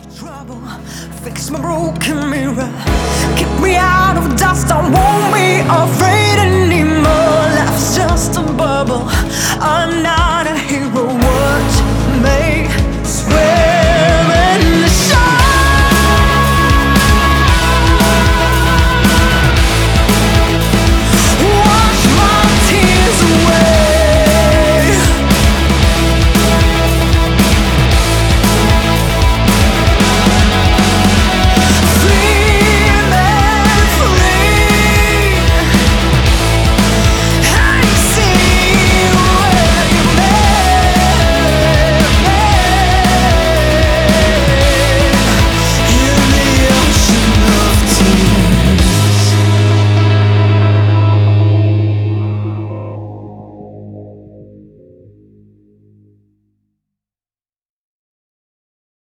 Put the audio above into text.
Trouble, fix my broken mirror, keep me out of dust, don't want me afraid.